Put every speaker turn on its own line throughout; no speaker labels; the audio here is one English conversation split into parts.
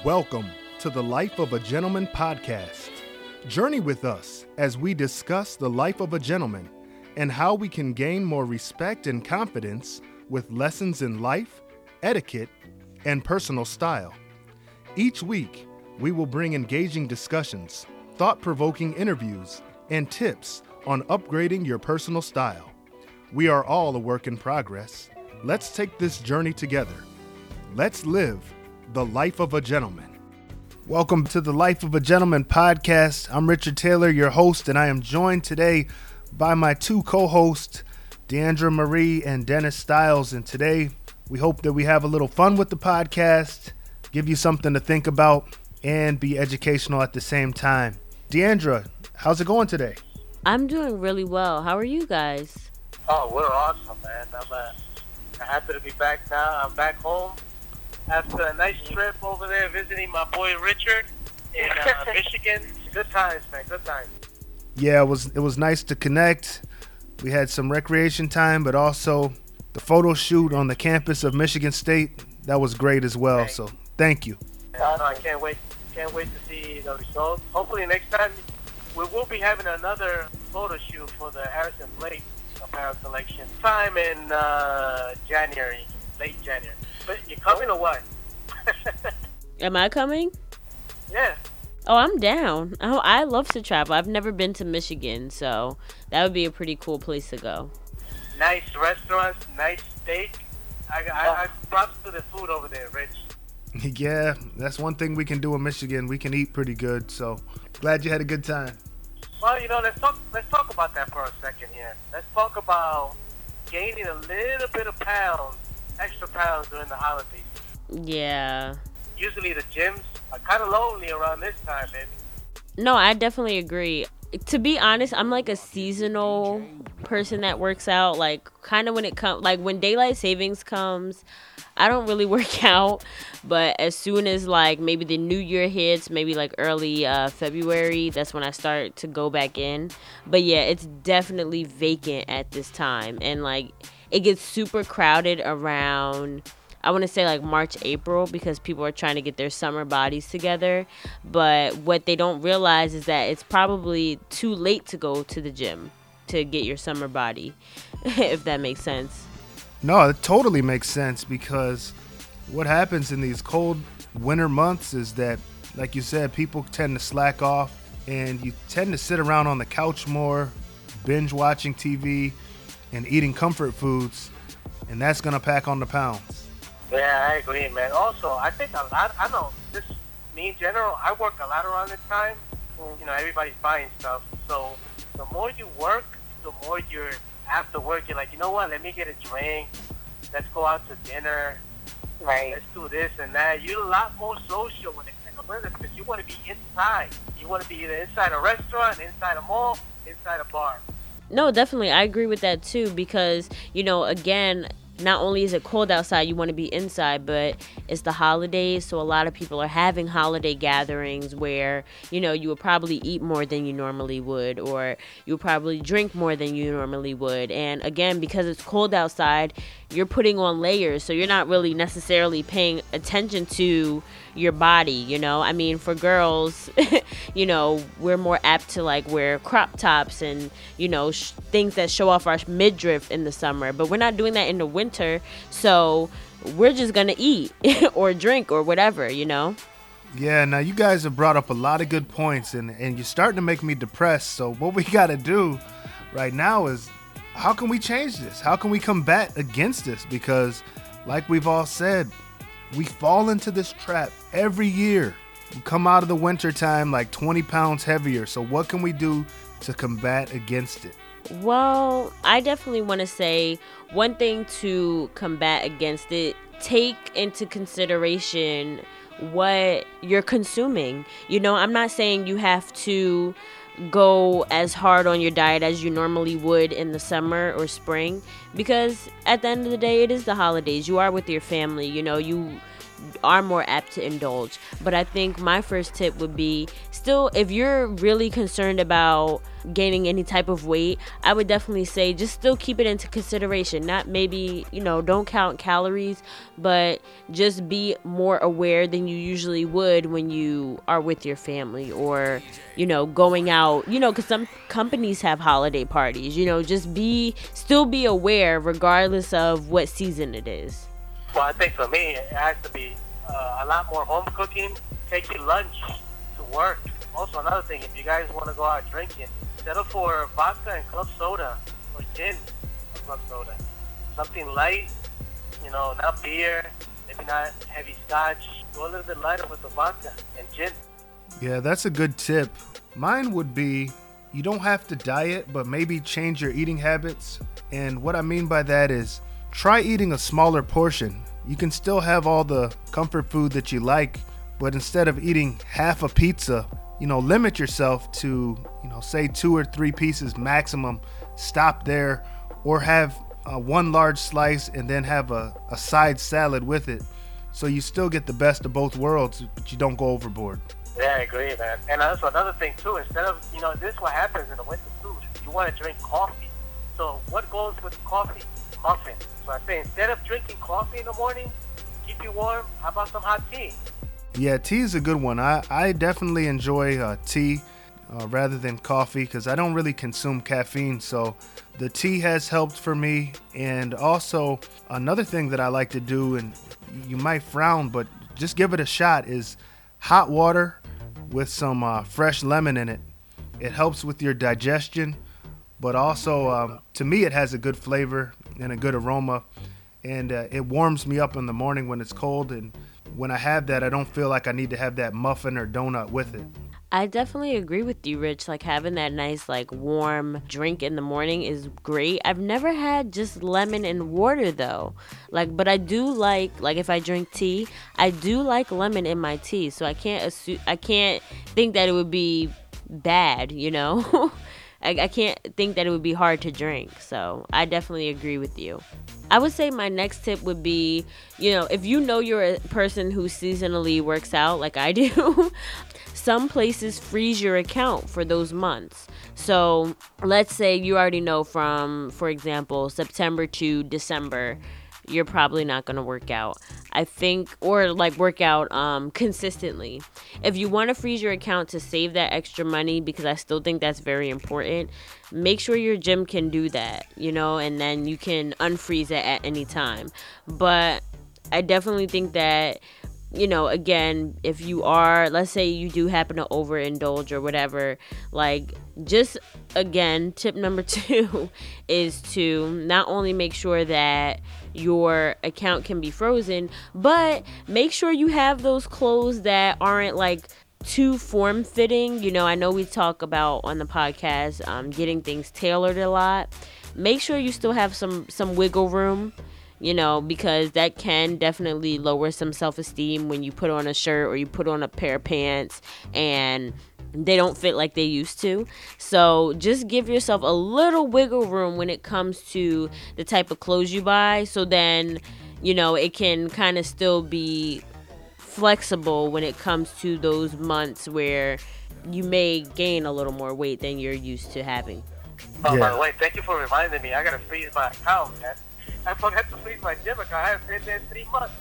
Welcome to the Life of a Gentleman podcast. Journey with us as we discuss the life of a gentleman and how we can gain more respect and confidence with lessons in life, etiquette, and personal style. Each week, we will bring engaging discussions, thought-provoking interviews, and tips on upgrading your personal style. We are all a work in progress. Let's take this journey together. Let's live the life of a gentleman. Welcome to the Life of a Gentleman podcast. I'm Richard Taylor, your host, and I am joined today by my two co-hosts, Deandra Marie and Dennis Stiles. And today, we hope that we have a little fun with the podcast, give you something to think about, and be educational at the same time. Deandra, how's it going today?
I'm doing really well. How are you guys?
Oh, we're awesome, man. I'm happy to be back now. I'm back home after a nice trip over there visiting my boy Richard in Michigan. Good times, man. Good times.
Yeah, it was nice to connect. We had some recreation time, but also the photo shoot on the campus of Michigan State. That was great as well. So thank you.
I can't wait. Can't wait to see the results. Hopefully next time we will be having another photo shoot for the Harrison Blake apparel collection. Time in January, late January. But you coming or what?
Am I coming?
Yeah.
Oh, I'm down. Oh, I love to travel. I've never been to Michigan, so that would be a pretty cool place to go.
Nice restaurants, nice steak. I props to the food over there, Rich.
Yeah, that's one thing we can do in Michigan. We can eat pretty good, so glad you had a good time.
Well, let's talk about that for a second here. Let's talk about gaining a little bit of extra pounds during the holidays.
Yeah.
Usually the gyms are kind of lonely around this time, baby.
No, I definitely agree. To be honest, I'm like a seasonal person that works out. Like, kind of when it comes, like when daylight savings comes, I don't really work out. But as soon as like maybe the new year hits, maybe like early February, that's when I start to go back in. But yeah, it's definitely vacant at this time. And like it gets super crowded around, I want to say like March, April, because people are trying to get their summer bodies together. But what they don't realize is that it's probably too late to go to the gym to get your summer body, if that makes sense.
No, it totally makes sense, because what happens in these cold winter months is that, like you said, people tend to slack off and you tend to sit around on the couch more, binge watching TV and eating comfort foods, and that's going to pack on the pounds.
Yeah, I agree, man. Also, I think I know, just me in general, I work a lot around this time. Everybody's buying stuff. So the more you work, the more you're after work, you're like, you know what, let me get a drink. Let's go out to dinner.
Right.
Let's do this and that. You're a lot more social when it comes to weather because you want to be inside. You want to be either inside a restaurant, inside a mall, inside a bar.
No, definitely. I agree with that too, because, again, not only is it cold outside, you want to be inside, but it's the holidays. So a lot of people are having holiday gatherings where, you would probably eat more than you normally would, or you would probably drink more than you normally would. And again, because it's cold outside, you're putting on layers. So you're not really necessarily paying attention to your body, I mean, for girls, we're more apt to like wear crop tops and, things that show off our midriff in the summer, but we're not doing that in the winter. So we're just going to eat or drink or whatever,
Yeah, now you guys have brought up a lot of good points, and you're starting to make me depressed. So what we got to do right now is, how can we change this? How can we combat against this? Because like we've all said, we fall into this trap every year. We come out of the winter time like 20 pounds heavier. So what can we do to combat against it?
Well, I definitely want to say one thing to combat against it, take into consideration what you're consuming. I'm not saying you have to go as hard on your diet as you normally would in the summer or spring, because at the end of the day, it is the holidays. You are with your family. are more apt to indulge. But I think my first tip would be, still, if you're really concerned about gaining any type of weight, I would definitely say just still keep it into consideration. Not maybe, don't count calories, but just be more aware than you usually would when you are with your family or, going out, because some companies have holiday parties, just still be aware regardless of what season it is.
Well, I think for me, it has to be a lot more home cooking. Take your lunch to work. Also, another thing, if you guys want to go out drinking, settle for vodka and club soda or gin and club soda. Something light, not beer, maybe not heavy scotch. Go a little bit lighter with the vodka and gin.
Yeah, that's a good tip. Mine would be, you don't have to diet, but maybe change your eating habits. And what I mean by that is, try eating a smaller portion. You can still have all the comfort food that you like, but instead of eating half a pizza, limit yourself to, say 2 or 3 pieces maximum. Stop there, or have one large slice and then have a side salad with it. So you still get the best of both worlds, but you don't go overboard.
Yeah, I agree, man. And also another thing too, instead of, this is what happens in the winter too. You want to drink coffee. So what goes with coffee? Muffin. So I say, instead of drinking coffee in the morning, keep you warm, how about some hot tea?
Yeah, tea is a good one. I definitely enjoy tea rather than coffee because I don't really consume caffeine. So the tea has helped for me. And also another thing that I like to do, and you might frown, but just give it a shot, is hot water with some fresh lemon in it. It helps with your digestion, but also to me it has a good flavor and a good aroma. And it warms me up in the morning when it's cold. And when I have that, I don't feel like I need to have that muffin or donut with it.
I definitely agree with you, Rich. Like, having that nice, warm drink in the morning is great. I've never had just lemon and water, though. But I do like if I drink tea, I do like lemon in my tea. So I can't think that it would be bad, I can't think that it would be hard to drink. So I definitely agree with you. I would say my next tip would be, if you're a person who seasonally works out like I do, some places freeze your account for those months. So let's say you already know from, for example, September to December, you're probably not going to work out. I think, or work out consistently. If you want to freeze your account to save that extra money, because I still think that's very important, make sure your gym can do that, and then you can unfreeze it at any time. But I definitely think that, again, if you are, let's say you do happen to overindulge or whatever, just, again, tip number 2 is to not only make sure that your account can be frozen, but make sure you have those clothes that aren't too form-fitting. I know we talk about on the podcast getting things tailored a lot. Make sure you still have some wiggle room, because that can definitely lower some self-esteem when you put on a shirt or you put on a pair of pants and they don't fit like they used to. So just give yourself a little wiggle room when it comes to the type of clothes you buy. So then, it can kind of still be flexible when it comes to those months where you may gain a little more weight than you're used to having.
Oh, yeah. By the way, thank you for reminding me. I got to freeze my account, man. I don't have to freeze my gym account. I haven't been there in 3 months.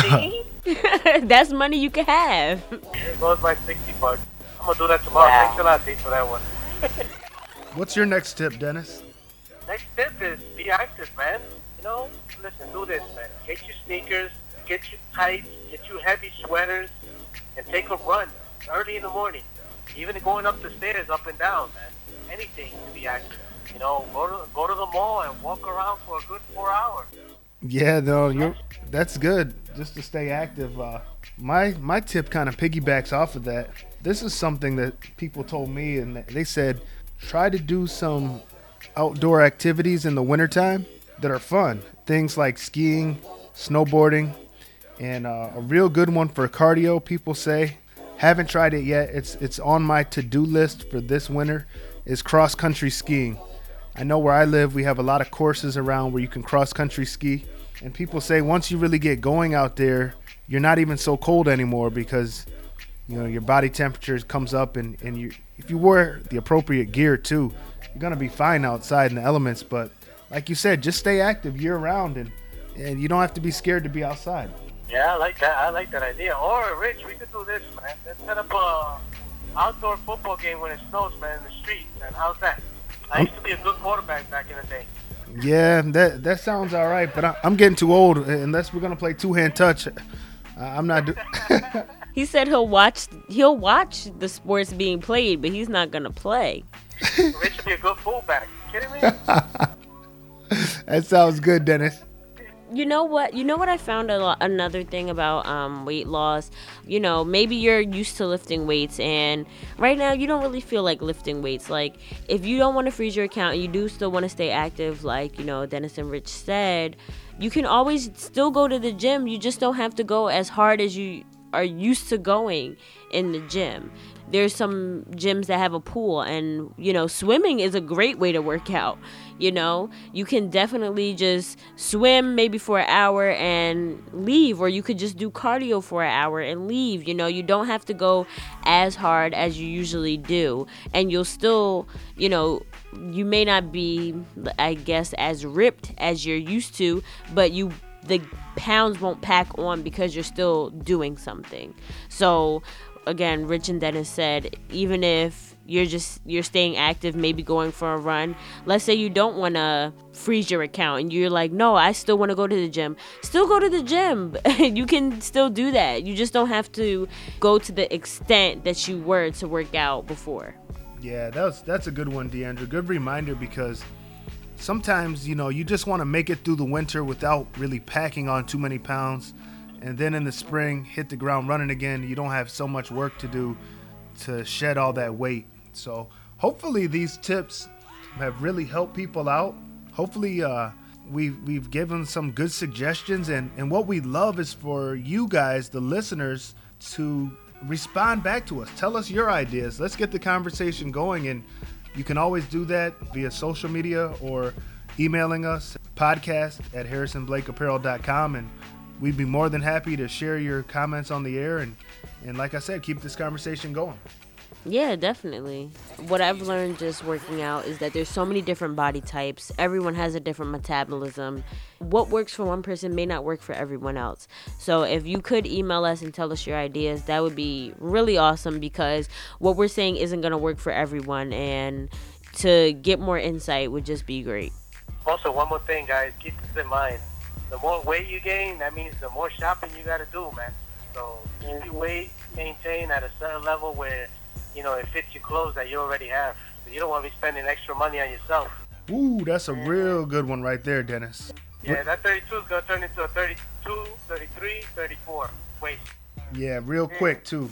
See?
That's money you can have.
It goes by $60. I'm going to do that tomorrow. Wow. Thanks a lot, D, for that one.
What's your next tip, Dennis?
Next tip is be active, man. Listen, do this, man. Get your sneakers, get your tights, get you heavy sweaters, and take a run early in the morning. Even going up the stairs, up and down, man. Anything to be active. Go to the mall and walk around for a good 4 hours.
Yeah, though, that's good, just to stay active. My tip kind of piggybacks off of that. This is something that people told me, and they said, try to do some outdoor activities in the wintertime that are fun. Things like skiing, snowboarding, and a real good one for cardio, people say. Haven't tried it yet. It's on my to-do list for this winter, is cross-country skiing. I know where I live, we have a lot of courses around where you can cross-country ski. And people say once you really get going out there, you're not even so cold anymore because, your body temperature comes up and if you wear the appropriate gear too, you're going to be fine outside in the elements. But like you said, just stay active year round and you don't have to be scared to be outside.
Yeah, I like that. I like that idea. Or, Rich, we could do this, man. Let's set up a outdoor football game when it snows, man, in the street. Man, how's that? I used to be a good quarterback back in the day.
Yeah, that sounds all right, but I'm getting too old. Unless we're gonna play two-hand touch, I'm not.
He said he'll watch the sports being played, but he's not gonna play.
Rich would be a good fullback. You kidding me?
That sounds good, Dennis.
You know what I found another thing about weight loss. Maybe you're used to lifting weights, and right now you don't really feel like lifting weights. Like, if you don't want to freeze your account and you do still want to stay active, like Dennis and Rich said, you can always still go to the gym. You just don't have to go as hard as you are used to going in the gym. There's some gyms that have a pool, and swimming is a great way to work out. You can definitely just swim maybe for an hour and leave, or you could just do cardio for an hour and leave. You don't have to go as hard as you usually do, and you'll still, you may not be, I guess, as ripped as you're used to, but the pounds won't pack on because you're still doing something. So again, Rich and Dennis said, even if you're staying active, maybe going for a run. Let's say you don't want to freeze your account and you're like, no, I still want to go to the gym. Still go to the gym. You can still do that. You just don't have to go to the extent that you were to work out before.
Yeah, that's a good one, Deandra. Good reminder, because sometimes, you just want to make it through the winter without really packing on too many pounds. And then in the spring, hit the ground running again. You don't have so much work to do to shed all that weight. So hopefully these tips have really helped people out. Hopefully we've given some good suggestions. And what we love is for you guys, the listeners, to respond back to us. Tell us your ideas. Let's get the conversation going. And you can always do that via social media or emailing us, podcast@harrisonblakeapparel.com. And we'd be more than happy to share your comments on the air. And like I said, keep this conversation going.
Yeah, definitely. What I've learned just working out is that there's so many different body types. Everyone has a different metabolism. What works for one person may not work for everyone else. So if you could email us and tell us your ideas, that would be really awesome, because what we're saying isn't going to work for everyone, and to get more insight would just be great.
Also, one more thing, guys, keep this in mind. The more weight you gain, that means the more shopping you got to do, man. So keep your weight maintained at a certain level where it fits your clothes that you already have. So you don't want to be spending extra money on yourself.
Ooh, that's a real good one right there, Dennis.
Yeah, that 32 is going to turn into a 32, 33, 34 waist.
Yeah, real quick, too.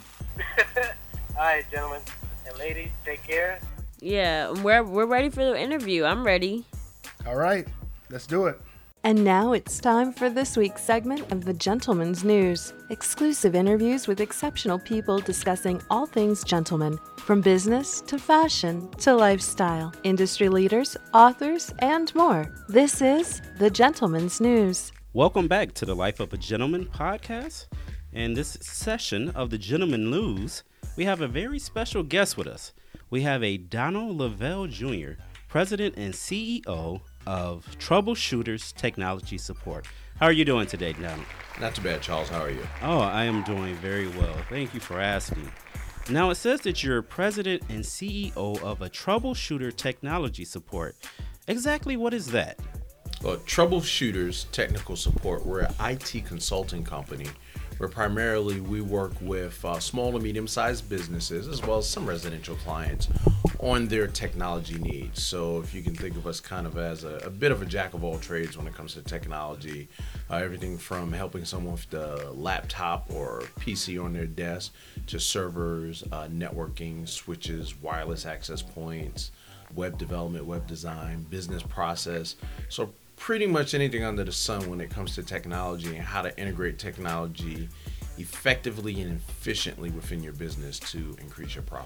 All right, gentlemen and ladies, take care.
Yeah, we're ready for the interview. I'm ready.
All right, let's do it.
And now it's time for this week's segment of The Gentleman's News. Exclusive interviews with exceptional people discussing all things gentleman, from business to fashion to lifestyle, industry leaders, authors, and more. This is The Gentleman's News.
Welcome back to the Life of a Gentleman podcast. In this session of The Gentleman News, we have a very special guest with us. We have a Donald Lavelle Jr., President and CEO of Troubleshooters Technology Support. How are you doing today, Donald?
Not too bad, Charles. How are you?
Oh, I am doing very well. Thank you for asking. Now, it says that you're President and CEO of a Troubleshooter Technology Support. Exactly what is that?
Well, Troubleshooters Technical Support, we're an IT consulting company where primarily we work with small to medium-sized businesses as well as some residential clients on their technology needs. So if you can think of us kind of as a bit of a jack of all trades when it comes to technology, everything from helping someone with the laptop or PC on their desk to servers, networking, switches, wireless access points, web development, web design, business process. So pretty much anything under the sun when it comes to technology and how to integrate technology effectively and efficiently within your business to increase your profits.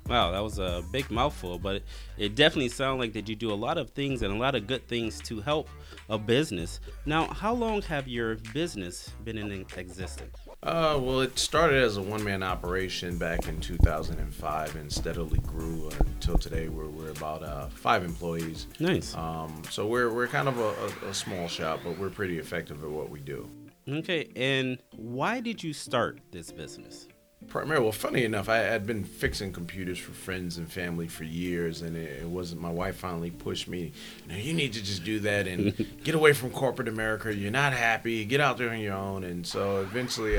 Wow, that was a big mouthful, but it definitely sounds like that you do a lot of things and a lot of good things to help a business. Now, how long have your business been in existence?
Well, it started as a one-man operation back in 2005 and steadily grew until today where we're about 5 employees.
Nice.
So we're kind of a small shop, but we're pretty effective at what we do.
Okay, and why did you start this business?
Primarily, well, funny enough, I had been fixing computers for friends and family for years, and it wasn't. My wife finally pushed me. You need to just do that and get away from corporate America. You're not happy. Get out there on your own. And so eventually,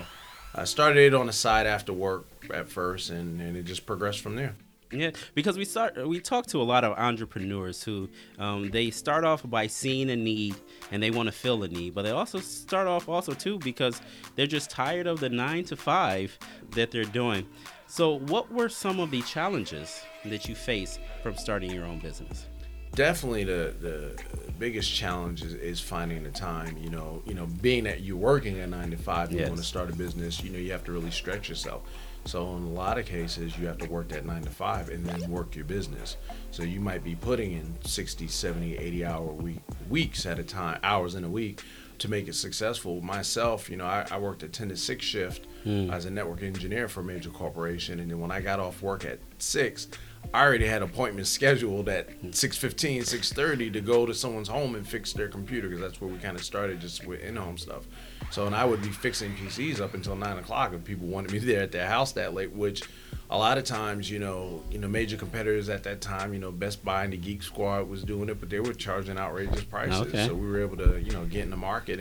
I started it on the side after work at first, and it just progressed from there.
Yeah, because we talk to a lot of entrepreneurs who they start off by seeing a need and they want to fill a need, but they also start off too because they're just tired of the 9 to 5 that they're doing. So what were some of the challenges that you faced from starting your own business?
Definitely the biggest challenge is finding the time. Being that you're working a 9 to 5, you
Yes.
want to start a business. You have to really stretch yourself. So in a lot of cases, you have to work that 9 to 5 and then work your business. So you might be putting in 60, 70, 80 weeks at a time, hours in a week to make it successful. Myself, I worked a 10 to 6 shift as a network engineer for a major corporation. And then when I got off work at 6, I already had appointments scheduled at 6:15, 6:30 to go to someone's home and fix their computer, because that's where we kind of started, just with in-home stuff. So, and I would be fixing PCs up until 9 o'clock if people wanted me there at their house that late, which a lot of times, major competitors at that time, Best Buy and the Geek Squad was doing it, but they were charging outrageous prices.
Okay.
So we were able to, get in the market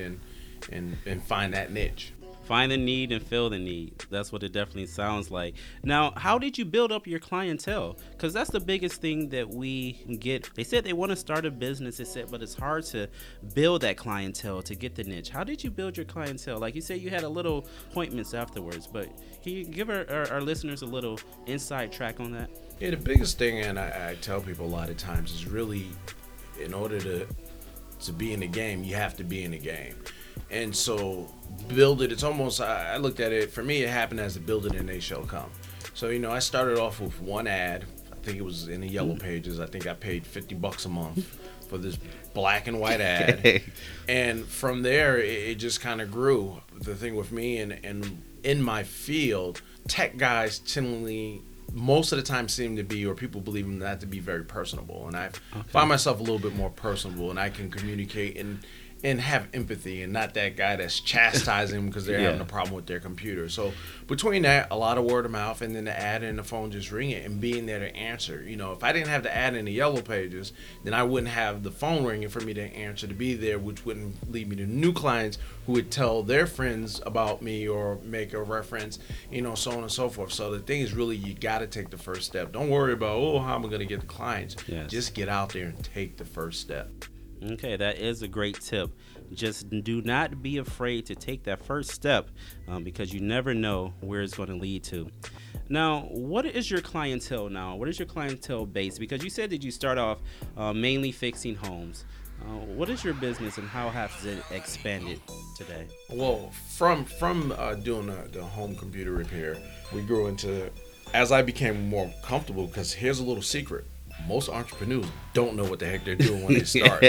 and find that niche.
Find the need and fill the need. That's what it definitely sounds like. Now, how did you build up your clientele? Because that's the biggest thing that we get. They said they want to start a business, but it's hard to build that clientele to get the niche. How did you build your clientele? Like you said, you had a little appointments afterwards, but can you give our listeners a little inside track on that?
Yeah, the biggest thing, and I tell people a lot of times, is really, in order to be in the game, you have to be in the game. And so build it. It's almost, I looked at it, for me, it happened as a build it and they shall come. So, I started off with one ad. I think it was in the Yellow Pages. I think I paid $50 a month for this black and white ad. And from there, it just kind of grew. The thing with me and in my field, tech guys generally, most of the time seem to be, or people believe them not to be, very personable. And I find myself a little bit more personable, and I can communicate and have empathy, and not that guy that's chastising them because they're having a problem with their computer. So between that, a lot of word of mouth, and then the ad and the phone just ringing and being there to answer. If I didn't have the ad in the Yellow Pages, then I wouldn't have the phone ringing for me to answer, to be there, which wouldn't lead me to new clients who would tell their friends about me or make a reference, so on and so forth. So the thing is, really, you got to take the first step. Don't worry about, how am I going to get the clients?
Yes.
Just get out there and take the first step.
Okay, that is a great tip. Just do not be afraid to take that first step because you never know where it's going to lead to. Now, what is your clientele now? What is your clientele base? Because you said that you start off mainly fixing homes. What is your business and how has it expanded today?
Well, from doing the home computer repair, we grew into, as I became more comfortable, because here's a little secret. Most entrepreneurs don't know what the heck they're doing when they start.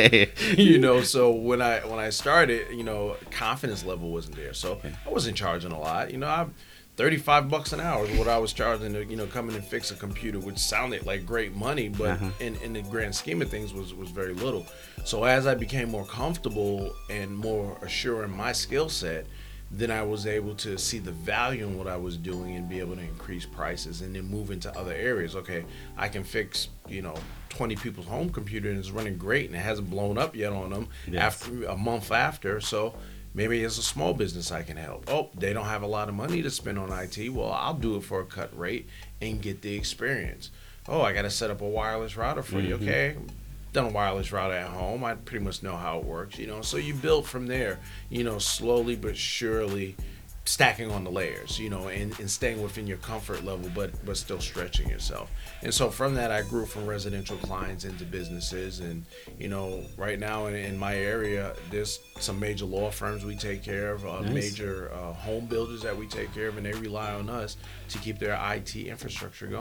So when I started, confidence level wasn't there. So I wasn't charging a lot. I'm $35 an hour is what I was charging to, come in and fix a computer, which sounded like great money, but in the grand scheme of things was very little. So as I became more comfortable and more assured in my skill set, then I was able to see the value in what I was doing and be able to increase prices and then move into other areas. Okay, I can fix, 20 people's home computer and it's running great and it hasn't blown up yet on them after a month after. So maybe it's a small business I can help. Oh, they don't have a lot of money to spend on IT. Well, I'll do it for a cut rate and get the experience. Oh, I got to set up a wireless router for you. Okay. Done a wireless router at home. I pretty much know how it works, So you build from there, slowly but surely, stacking on the layers, and staying within your comfort level, but still stretching yourself. And so from that, I grew from residential clients into businesses. And, right now in my area, there's some major law firms we take care of,
Nice.
major home builders that we take care of, and they rely on us to keep their IT infrastructure going.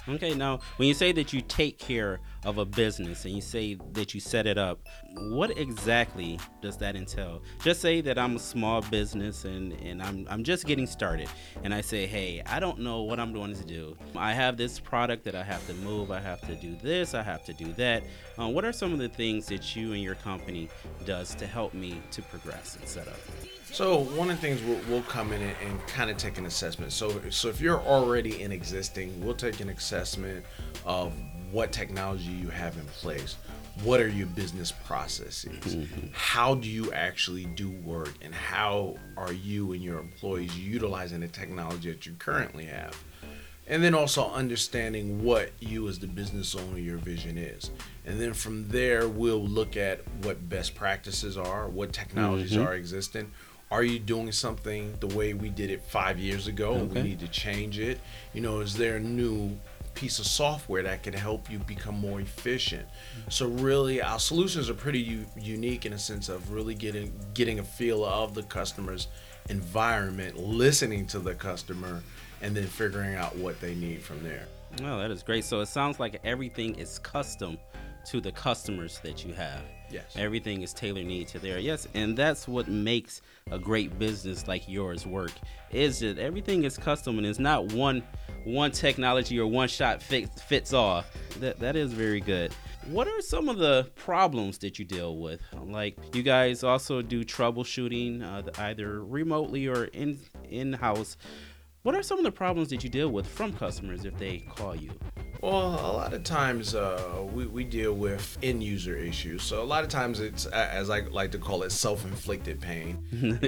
Okay, now when you say that you take care of a business and you say that you set it up, what exactly does that entail? Just say that I'm a small business and I'm just getting started, and I say, hey, I don't know what I'm going to do. I have this product that I have to move, I have to do this, I have to do that. What are some of the things that you and your company does to help me to progress and set up?
So one of the things we'll come in and kind of take an assessment. So if you're already in existing, we'll take an assessment of what technology you have in place. What are your business processes? How do you actually do work? And how are you and your employees utilizing the technology that you currently have? And then also understanding what you as the business owner, your vision is. And then from there, we'll look at what best practices are, what technologies are existing. Are you doing something the way we did it 5 years ago? Okay. We need to change it. Is there a new piece of software that can help you become more efficient? So really, our solutions are pretty unique in a sense of really getting a feel of the customer's environment, listening to the customer, and then figuring out what they need from there.
Oh, that is great. So it sounds like everything is custom to the customers that you have.
Yes.
Everything is tailor-made to their, yes, and that's what makes a great business like yours work, is that everything is custom and it's not one technology or one shot fits all. That is very good. What are some of the problems that you deal with? Like, you guys also do troubleshooting, either remotely or in-house. What are some of the problems that you deal with from customers if they call you?
Well, a lot of times we deal with end user issues. So a lot of times it's, as I like to call it, self-inflicted pain.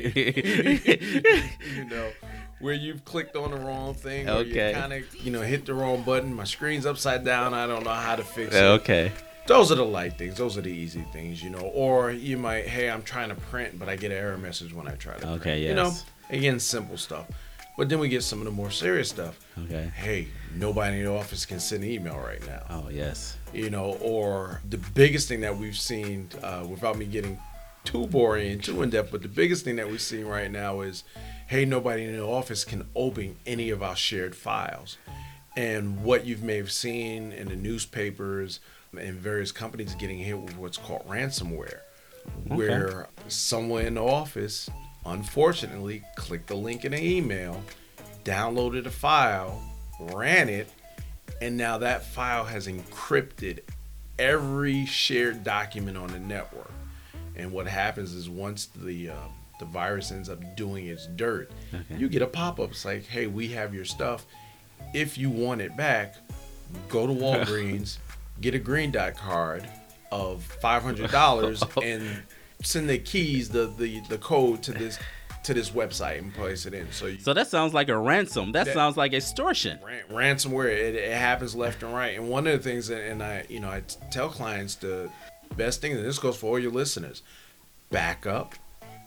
Where you've clicked on the wrong thing, or you kind of hit the wrong button. My screen's upside down. I don't know how to fix it.
Okay.
Those are the light things. Those are the easy things, Or you might, hey, I'm trying to print, but I get an error message when I try to print.
Okay, yes.
Again, simple stuff. But then we get some of the more serious stuff.
Okay.
Hey, nobody in the office can send an email right now.
Oh, yes.
Or the biggest thing that we've seen, without me getting too boring and too in-depth, but the biggest thing that we've seen right now is, hey, nobody in the office can open any of our shared files. And what you may have seen in the newspapers and various companies getting hit with what's called ransomware, where someone in the office, unfortunately, clicked the link in an email, downloaded a file, ran it, and now that file has encrypted every shared document on the network. And what happens is once the virus ends up doing its dirt, you get a pop-up. It's like, hey, we have your stuff. If you want it back, go to Walgreens, get a Green Dot card of $500 and send the keys, the code to this website and place it in. So
that sounds like a ransom. That sounds like extortion.
Ransomware. It happens left and right. And one of the things, and I tell clients, the best thing, and this goes for all your listeners: back up.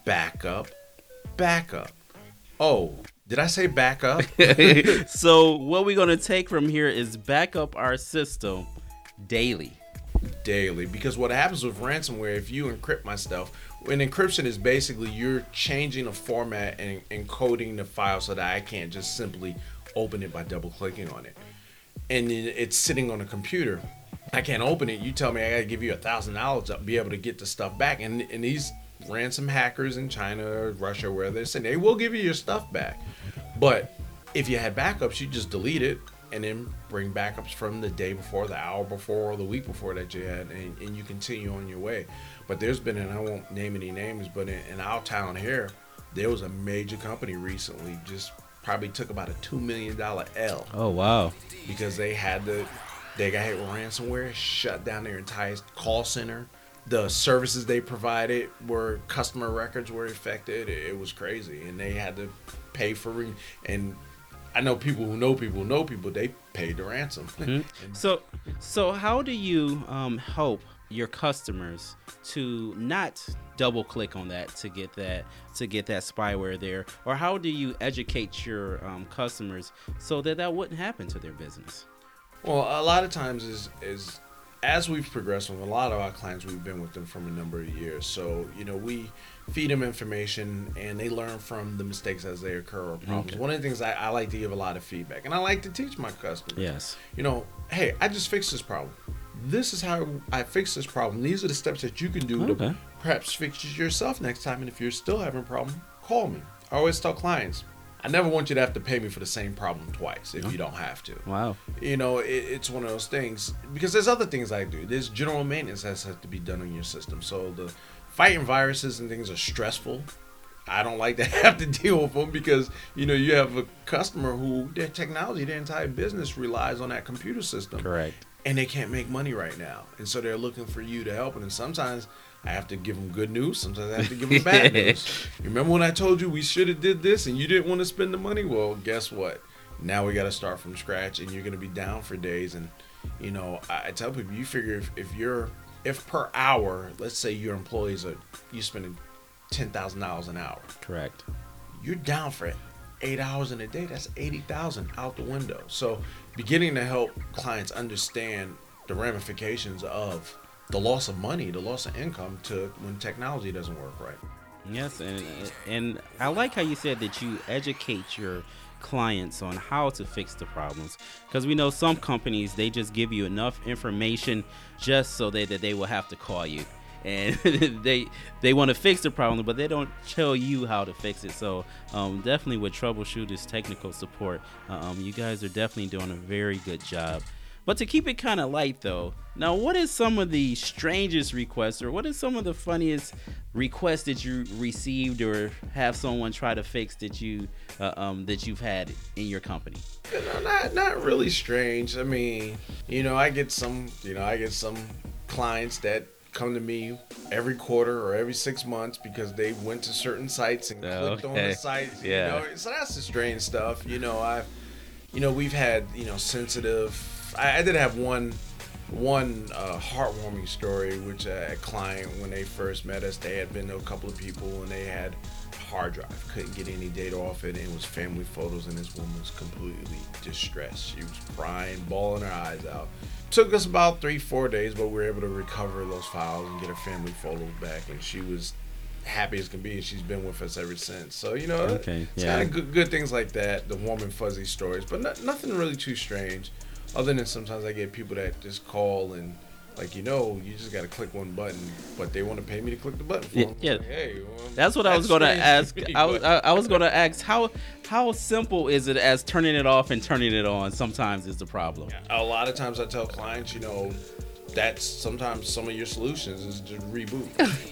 Oh, did I say back up?
So what we're gonna take from here is back up our system daily,
because what happens with ransomware, if you encrypt my stuff, when encryption is basically you're changing the format and encoding the file so that I can't just simply open it by double clicking on it, and it's sitting on a computer. I can't open it. You tell me I gotta give you $1,000 to be able to get the stuff back, and these ransom hackers in China or Russia, where they're saying they will give you your stuff back. But if you had backups, you just delete it and then bring backups from the day before, the hour before, or the week before that you had, and you continue on your way. But there's been, and I won't name any names, but in our town here, there was a major company recently just probably took about a $2 million L.
Oh, wow.
Because they got hit with ransomware, shut down their entire call center. The services they provided were customer records were affected. It was crazy, and they had to pay for it. And I know people who know people, they paid the ransom.
Mm-hmm. So how do you help your customers to not double click on that to get that spyware there, or how do you educate your customers so that wouldn't happen to their business?
Well, a lot of times is as we've progressed with a lot of our clients, we've been with them from a number of years. So, we feed them information and they learn from the mistakes as they occur or problems.
Okay.
One of the things I like to give a lot of feedback, and I like to teach my customers.
Yes.
Hey, I just fixed this problem. This is how I fixed this problem. These are the steps that you can do to perhaps fix it yourself next time. And if you're still having a problem, call me. I always tell clients, I never want you to have to pay me for the same problem twice if you don't have to.
Wow.
It's one of those things, because there's other things I do. There's general maintenance that has to be done on your system. So the fighting viruses and things are stressful. I don't like to have to deal with them because, you have a customer who their technology, their entire business relies on that computer system.
Correct.
And they can't make money right now. And so they're looking for you to help. And sometimes I have to give them good news. Sometimes I have to give them bad news. You remember when I told you we should have did this and you didn't want to spend the money? Well, guess what? Now we got to start from scratch and you're going to be down for days. And, I tell people, you figure if per hour, let's say your employees you're spending $10,000 an hour.
Correct.
You're down for 8 hours in a day. That's $80,000 out the window. So beginning to help clients understand the ramifications of the loss of money, the loss of income to when technology doesn't work right.
Yes, and I like how you said that you educate your clients on how to fix the problems, because we know some companies, they just give you enough information just so that they will have to call you. And they want to fix the problem, but they don't tell you how to fix it. So definitely with Troubleshooters Technical Support, you guys are definitely doing a very good job. But to keep it kind of light, though, now what is some of the strangest requests, or what is some of the funniest requests that you received or have someone try to fix that you've had in your company?
Not really strange. I mean, I get some clients that come to me every quarter or every 6 months because they went to certain sites and clicked on the sites.
Yeah.
So that's the strange stuff. We've had sensitive. I did have one heartwarming story, which a client, when they first met us, they had been to a couple of people and they had a hard drive, couldn't get any data off it, and it was family photos, and this woman was completely distressed. She was crying, bawling her eyes out. Took us about 3-4 days, but we were able to recover those files and get her family photos back, and she was happy as can be, and she's been with us ever since. So it's kind of good things like that, the warm and fuzzy stories, but nothing really too strange. Other than sometimes I get people that just call and you just got to click one button, but they want to pay me to click the button for them.
Yeah.
Like, hey,
that's what I was going to ask. I was going to ask how simple is it as turning it off and turning it on sometimes is the problem.
A lot of times I tell clients, that's sometimes some of your solutions is to reboot.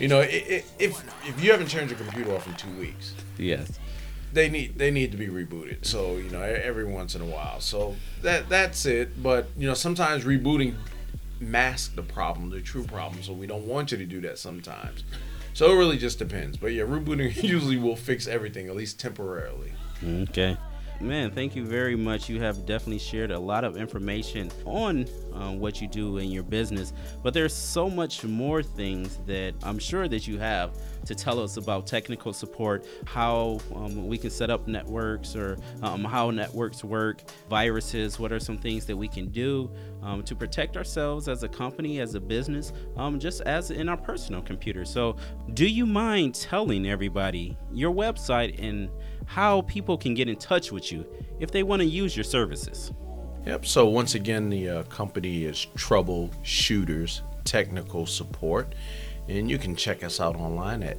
If you haven't turned your computer off in 2 weeks.
Yes.
They need to be rebooted. So, every once in a while. So that's it. But, sometimes rebooting masks the problem, the true problem. So we don't want you to do that sometimes. So it really just depends. But yeah, rebooting usually will fix everything, at least temporarily.
Okay. Man, thank you very much. You have definitely shared a lot of information on what you do in your business, but there's so much more things that I'm sure that you have to tell us about technical support, how we can set up networks, or how networks work, viruses, what are some things that we can do to protect ourselves as a company, as a business, just as in our personal computer. So do you mind telling everybody your website and how people can get in touch with you if they want to use your services?
Yep. So once again, the company is Troubleshooters Technical Support, and you can check us out online at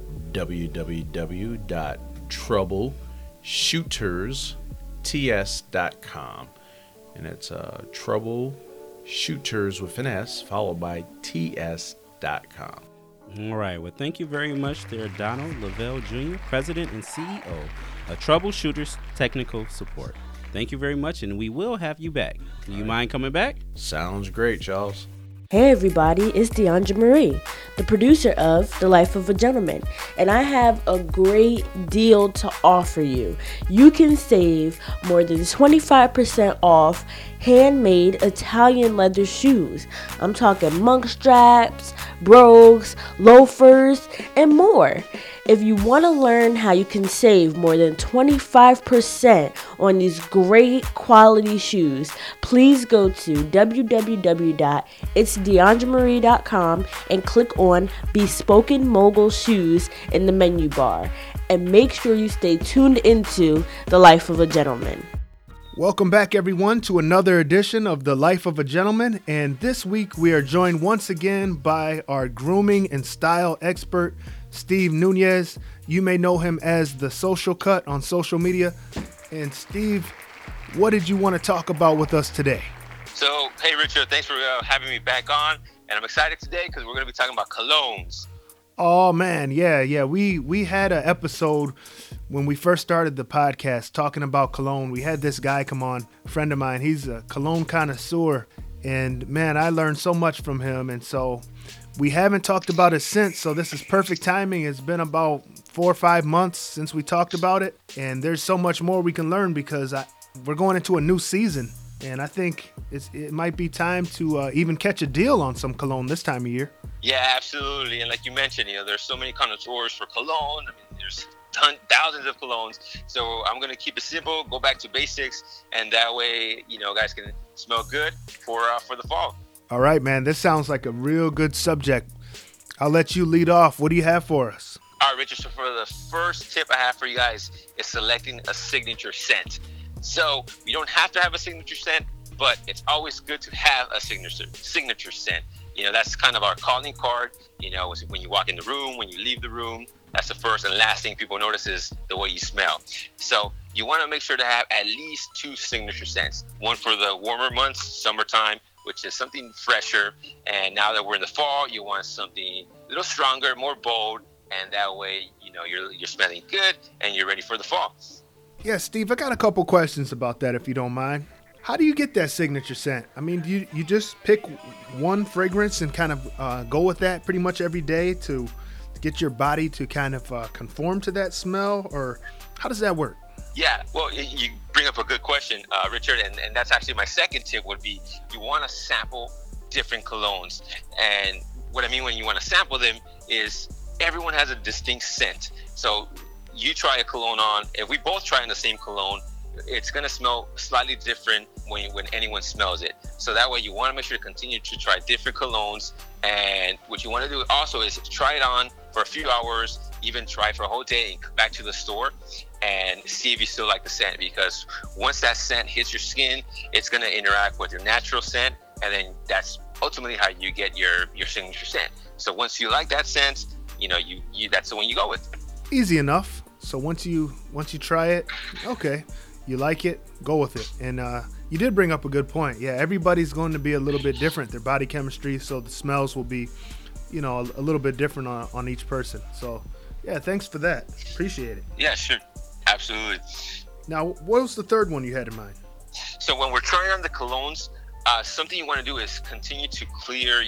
www.troubleshootersts.com, and it's Troubleshooters with an S followed by ts.com.
All right. Well, thank you very much there, Donald Lavelle Jr., President and CEO of Troubleshooters Technical Support. Thank you very much, and we will have you back. Do you mind coming back?
Sounds great, Charles.
Hey everybody, it's Deandra Marie, the producer of The Life of a Gentleman, and I have a great deal to offer you. You can save more than 25% off handmade Italian leather shoes. I'm talking monk straps, brogues, loafers, and more. If you want to learn how you can save more than 25% on these great quality shoes, please go to www.itsdeandremarie.com and click on Bespoken Mogul Shoes in the menu bar. And make sure you stay tuned into The Life of a Gentleman.
Welcome back, everyone, to another edition of The Life of a Gentleman. And this week we are joined once again by our grooming and style expert, Steve Nunez. You may know him as The Social Cut on social media. And Steve, what did you want to talk about with us today?
So, hey, Richard, thanks for having me back on. And I'm excited today because we're going to be talking about colognes.
Oh, man. Yeah. We had an episode when we first started the podcast talking about cologne. We had this guy come on, a friend of mine. He's a cologne connoisseur. And, man, I learned so much from him. And so we haven't talked about it since. So this is perfect timing. It's been about 4 or 5 months since we talked about it. And there's so much more we can learn because we're going into a new season. And I think it might be time to even catch a deal on some cologne this time of year.
Yeah, absolutely. And like you mentioned, there's so many connoisseurs for cologne. I mean, there's thousands of colognes. So I'm going to keep it simple, go back to basics, and that way, guys can smell good for the fall.
All right, man. This sounds like a real good subject. I'll let you lead off. What do you have for us?
All right, Richard. So for the first tip I have for you guys is selecting a signature scent. So you don't have to have a signature scent, but it's always good to have a signature scent. That's kind of our calling card. When you walk in the room, when you leave the room, that's the first and last thing people notice is the way you smell. So you want to make sure to have at least 2 signature scents. One for the warmer months, summertime, which is something fresher. And now that we're in the fall, you want something a little stronger, more bold. And that way, you're smelling good and you're ready for the fall.
Yeah, Steve, I got a couple questions about that, if you don't mind. How do you get that signature scent? I mean, do you just pick one fragrance and kind of go with that pretty much every day to get your body to kind of conform to that smell? Or how does that work?
Yeah, well, you bring up a good question, Richard, and that's actually my second tip would be you want to sample different colognes. And what I mean when you want to sample them is everyone has a distinct scent. So you try a cologne on, if we both try on the same cologne, it's going to smell slightly different when anyone smells it. So that way you want to make sure to continue to try different colognes. And what you want to do also is try it on for a few hours, even try for a whole day and come back to the store and see if you still like the scent. Because once that scent hits your skin, it's going to interact with your natural scent. And then that's ultimately how you get your signature scent. So once you like that scent, that's the one you go with.
Easy enough. So once you try it, okay, you like it, go with it. And you did bring up a good point. Yeah, everybody's going to be a little bit different, their body chemistry, so the smells will be, a little bit different on each person. So, yeah, thanks for that. Appreciate it.
Yeah, sure. Absolutely.
Now, what was the third one you had in mind?
So when we're trying on the colognes, something you want to do is continue to clear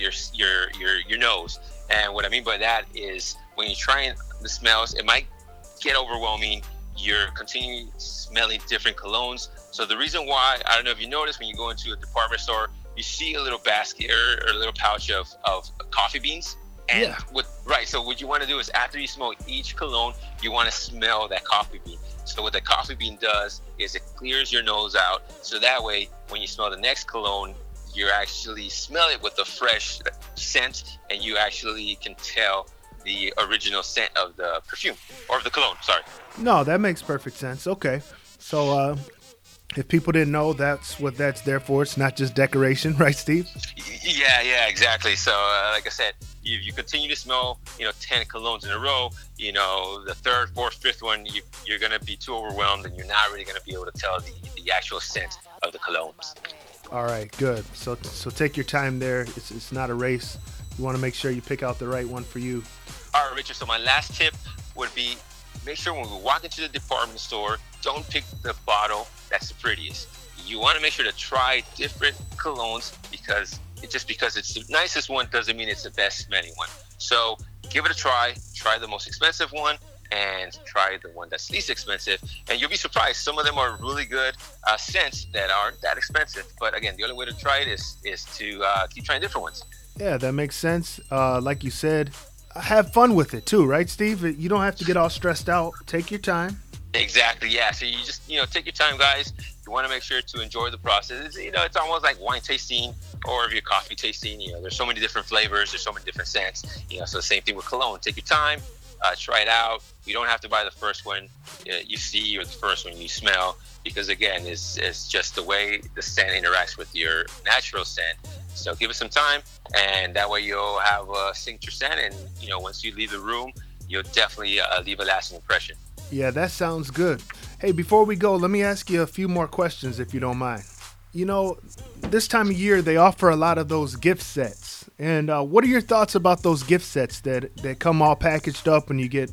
your nose. And what I mean by that is when you're trying the smells, it might get overwhelming. You're continuing smelling different colognes. So the reason why, I don't know if you notice when you go into a department store, you see a little basket or a little pouch of coffee beans. And
yeah.
So what you want to do is after you smell each cologne, you want to smell that coffee bean. So what the coffee bean does is it clears your nose out. So that way, when you smell the next cologne, you actually smell it with a fresh scent, and you actually can tell the original scent of the perfume or of the cologne. Sorry.
No, that makes perfect sense. Okay. So if people didn't know, that's what that's there for. It's not just decoration, right, Steve?
Yeah, exactly. So like I said, if you continue to smell, 10 colognes in a row, the third, fourth, fifth one, you're going to be too overwhelmed and you're not really going to be able to tell the actual scent of the colognes.
All right, good. So take your time there. It's not a race. You want to make sure you pick out the right one for you.
All right, Richard. So my last tip would be make sure when we walk into the department store, don't pick the bottle that's the prettiest. You want to make sure to try different colognes because it's the nicest one doesn't mean it's the best smelling one. So give it a try. Try the most expensive one and try the one that's least expensive. And you'll be surprised. Some of them are really good scents that aren't that expensive. But again, the only way to try it is to keep trying different ones.
Yeah, that makes sense. Like you said, have fun with it too, right, Steve? You don't have to get all stressed out. Take your time.
Exactly, yeah. So you just, take your time, guys. You want to make sure to enjoy the process. It's almost like wine tasting or if you're coffee tasting. There's so many different flavors. There's so many different scents. So the same thing with cologne. Take your time, try it out. You don't have to buy the first one you see or the first one you smell because, again, it's just the way the scent interacts with your natural scent. So give it some time, and that way you'll have a signature scent. And, once you leave the room, you'll definitely leave a lasting impression.
Yeah, that sounds good. Hey, before we go, let me ask you a few more questions if you don't mind. This time of year, they offer a lot of those gift sets. And what are your thoughts about those gift sets that come all packaged up and you get,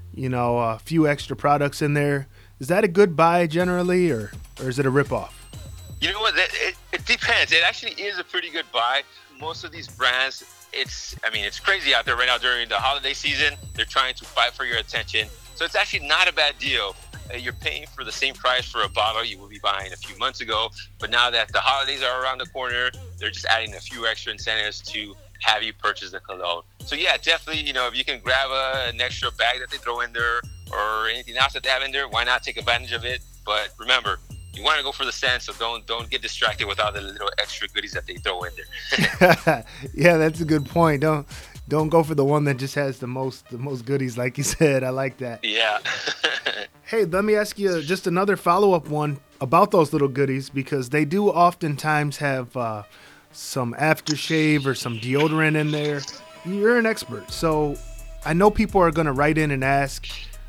a few extra products in there? Is that a good buy generally, or is it a ripoff?
You know what? It depends. It actually is a pretty good buy. Most of these brands, it's crazy out there right now during the holiday season. They're trying to fight for your attention. So it's actually not a bad deal. You're paying for the same price for a bottle you would be buying a few months ago. But now that the holidays are around the corner, they're just adding a few extra incentives to have you purchase the cologne. So yeah, definitely, if you can grab an extra bag that they throw in there or anything else that they have in there, why not take advantage of it? But remember, you want to go for the scent, so don't get distracted with all the little extra goodies that they throw in there.
Yeah, that's a good point. Don't go for the one that just has the most goodies, like you said. I like that.
Yeah.
Hey, let me ask you just another follow-up one about those little goodies, because they do oftentimes have some aftershave or some deodorant in there. You're an expert, so I know people are going to write in and ask,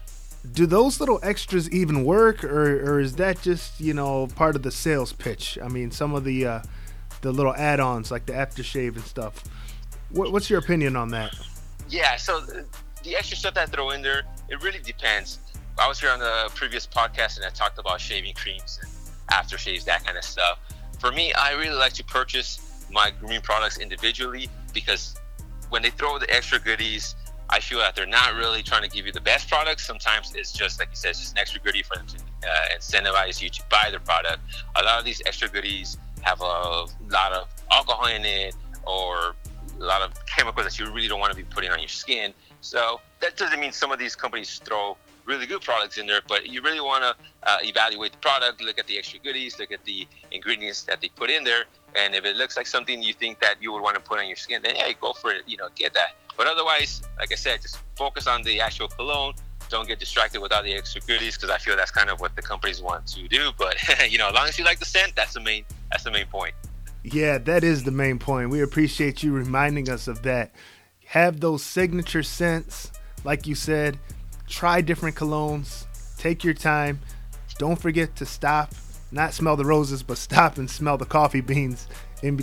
do those little extras even work, or is that just, part of the sales pitch? I mean, some of the little add-ons like the aftershave and stuff. What's your opinion on that?
Yeah, so the extra stuff that I throw in there, it really depends. I was here on the previous podcast and I talked about shaving creams and aftershaves, that kind of stuff. For me, I really like to purchase my grooming products individually because when they throw the extra goodies, I feel that they're not really trying to give you the best products. Sometimes it's just, like you said, it's just an extra goodie for them to incentivize you to buy the product. A lot of these extra goodies have a lot of alcohol in it or a lot of chemicals that you really don't want to be putting on your skin. So that doesn't mean some of these companies throw really good products in there, but you really want to evaluate the product, look at the extra goodies, look at the ingredients that they put in there, and if it looks like something you think that you would want to put on your skin, then hey, go for it, get that. But otherwise, like I said, just focus on the actual cologne. Don't get distracted with all the extra goodies, because I feel that's kind of what the companies want to do. But as long as you like the scent, that's the main point.
Yeah, that is the main point. We appreciate you reminding us of that. Have those signature scents, like you said. Try different colognes. Take your time. Don't forget to stop, not smell the roses, but stop and smell the coffee beans in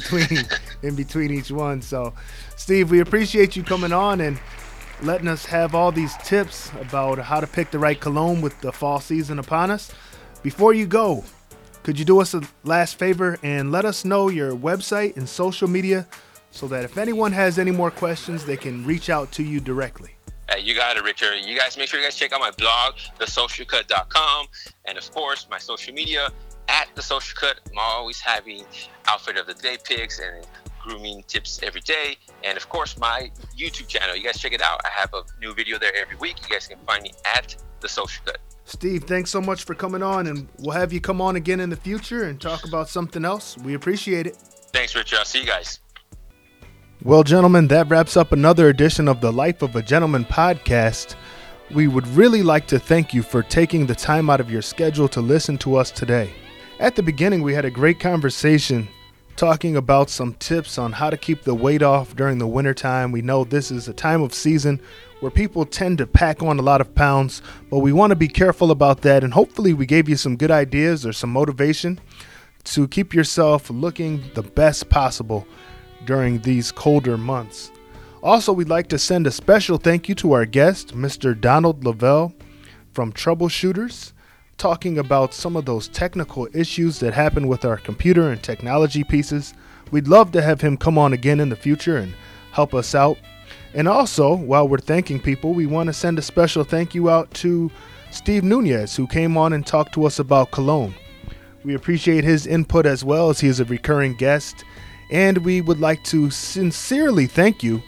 between each one. So, Steve, we appreciate you coming on and letting us have all these tips about how to pick the right cologne with the fall season upon us. Before you go, could you do us a last favor and let us know your website and social media so that if anyone has any more questions, they can reach out to you directly?
You got it, Richard. You guys make sure you guys check out my blog, thesocialcut.com, and of course my social media at thesocialcut. I'm always having outfit of the day picks and grooming tips every day, and of course my YouTube channel. You guys check it out. I have a new video there every week. You guys can find me at thesocialcut.
Steve, thanks so much for coming on, and we'll have you come on again in the future and talk about something else. We appreciate it.
Thanks, Richard. I'll see you guys.
Well, gentlemen, that wraps up another edition of the Life of a Gentleman podcast. We would really like to thank you for taking the time out of your schedule to listen to us today. At the beginning, we had a great conversation talking about some tips on how to keep the weight off during the wintertime. We know this is a time of season where people tend to pack on a lot of pounds, but we want to be careful about that, and hopefully we gave you some good ideas or some motivation to keep yourself looking the best possible during these colder months. Also, we'd like to send a special thank you to our guest, Mr. Donald Lavelle from Troubleshooters, talking about some of those technical issues that happen with our computer and technology pieces. We'd love to have him come on again in the future and help us out. And also, while we're thanking people, we want to send a special thank you out to Steve Nunez, who came on and talked to us about cologne. We appreciate his input as well, as he is a recurring guest. And we would like to sincerely thank you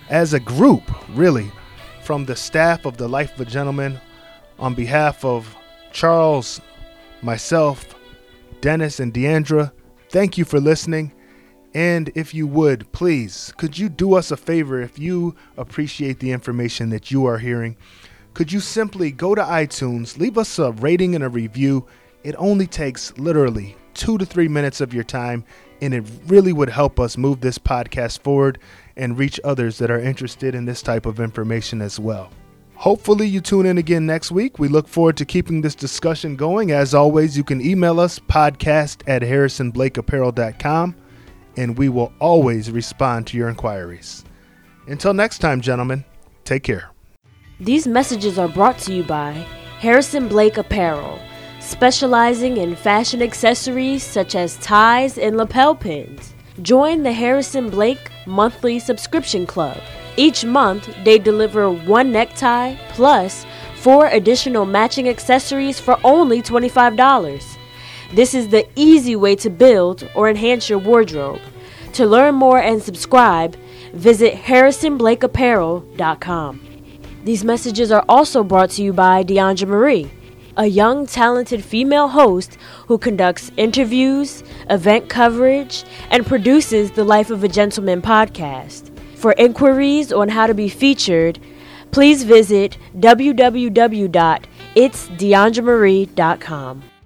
as a group, really, from the staff of The Life of a Gentleman, on behalf of Charles, myself, Dennis, and Deandra, thank you for listening. And if you would, please, could you do us a favor if you appreciate the information that you are hearing? Could you simply go to iTunes, leave us a rating and a review? It only takes literally 2 to 3 minutes of your time, and it really would help us move this podcast forward and reach others that are interested in this type of information as well. Hopefully you tune in again next week. We look forward to keeping this discussion going. As always, you can email us podcast@harrisonblakeapparel.com, and we will always respond to your inquiries. Until next time, gentlemen, take care.
These messages are brought to you by Harrison Blake Apparel, specializing in fashion accessories such as ties and lapel pins. Join the Harrison Blake monthly subscription club. Each month, they deliver 1 necktie plus 4 additional matching accessories for only $25. This is the easy way to build or enhance your wardrobe. To learn more and subscribe, visit harrisonblakeapparel.com. These messages are also brought to you by Deandra Marie, a young, talented female host who conducts interviews, event coverage, and produces the Life of a Gentleman podcast. For inquiries on how to be featured, please visit www.itsdeandramarie.com.